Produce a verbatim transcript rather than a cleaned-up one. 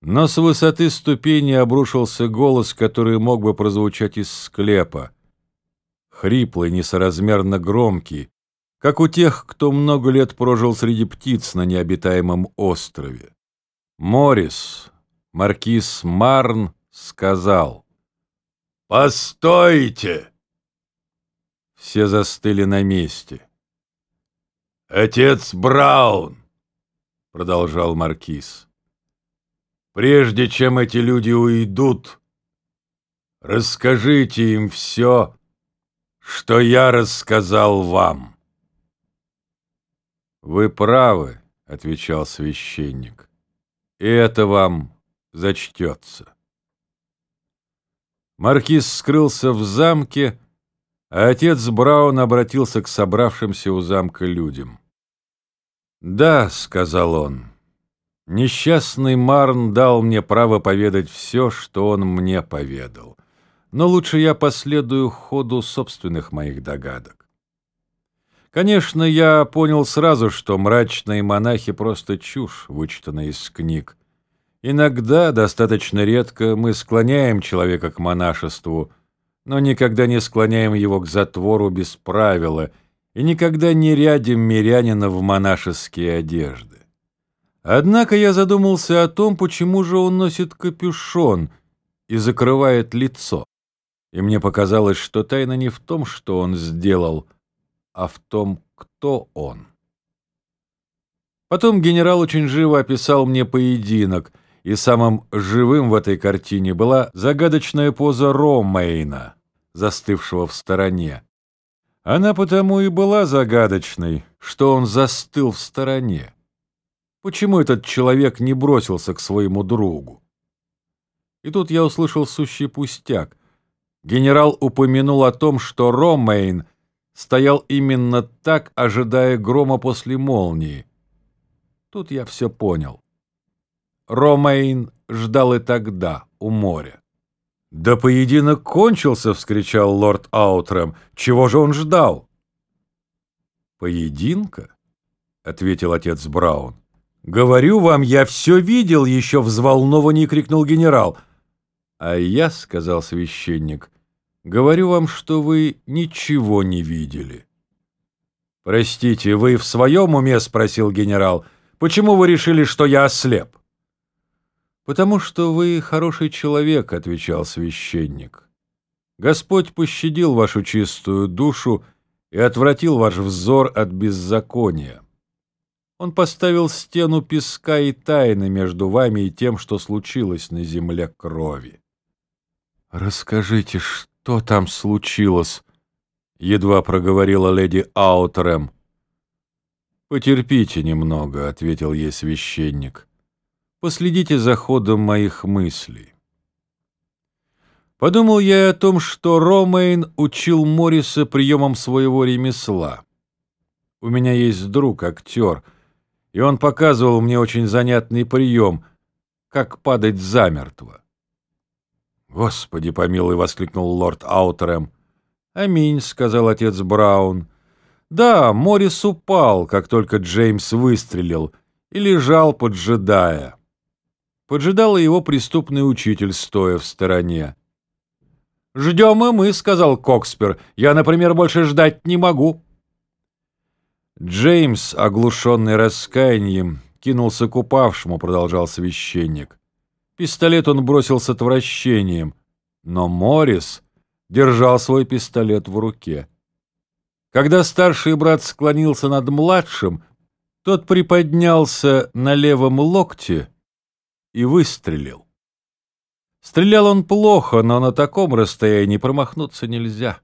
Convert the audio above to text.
Но с высоты ступени обрушился голос, который мог бы прозвучать из склепа. Хриплый, несоразмерно громкий, как у тех, кто много лет прожил среди птиц на необитаемом острове. Моррис, маркиз Марн, сказал: «Постойте!» Все застыли на месте. «Отец Браун», — продолжал маркиз, — «прежде чем эти люди уйдут, расскажите им все, что я рассказал вам». «Вы правы», — отвечал священник, — «и это вам зачтется». Маркиз скрылся в замке, а отец Браун обратился к собравшимся у замка людям. «Да», — сказал он, — «несчастный Марн дал мне право поведать все, что он мне поведал, но лучше я последую ходу собственных моих догадок. Конечно, я понял сразу, что мрачные монахи просто чушь, вычитанная из книг. Иногда, достаточно редко, мы склоняем человека к монашеству, но никогда не склоняем его к затвору без правила и никогда не рядим мирянина в монашеские одежды. Однако я задумался о том, почему же он носит капюшон и закрывает лицо, и мне показалось, что тайна не в том, что он сделал, а в том, кто он. Потом генерал очень живо описал мне поединок, и самым живым в этой картине была загадочная поза Ромейна, застывшего в стороне. Она потому и была загадочной, что он застыл в стороне. Почему этот человек не бросился к своему другу? И тут я услышал сущий пустяк. Генерал упомянул о том, что Ромейн стоял именно так, ожидая грома после молнии. Тут я все понял. Ромейн ждал и тогда, у моря. «Да поединок кончился!» — вскричал лорд Аутрем. «Чего же он ждал?» «Поединка?» — ответил отец Браун. «Говорю вам, я все видел!» — еще взволнованнее крикнул генерал. «А я, — сказал священник, — говорю вам, что вы ничего не видели». «Простите, вы в своем уме?» — спросил генерал. «Почему вы решили, что я ослеп?» «Потому что вы хороший человек», — отвечал священник. «Господь пощадил вашу чистую душу и отвратил ваш взор от беззакония. Он поставил стену песка и тайны между вами и тем, что случилось на земле крови». «Расскажите, что там случилось?» — едва проговорила леди Аутрем. «Потерпите немного», — ответил ей священник. «Последите за ходом моих мыслей». Подумал я о том, что Ромейн учил Морриса приемам своего ремесла. У меня есть друг, актер, и он показывал мне очень занятный прием, как падать замертво. «Господи помилуй!» — воскликнул лорд Аутрем. «Аминь», — сказал отец Браун. «Да, Моррис упал, как только Джеймс выстрелил, и лежал, поджидая. Поджидал и его преступный учитель, стоя в стороне. «Ждем и мы», — сказал Кокспер. «Я, например, больше ждать не могу». Джеймс, оглушенный раскаянием, кинулся к упавшему, — продолжал священник. Пистолет он бросил с отвращением, но Моррис держал свой пистолет в руке. Когда старший брат склонился над младшим, тот приподнялся на левом локте и выстрелил. Стрелял он плохо, но на таком расстоянии промахнуться нельзя.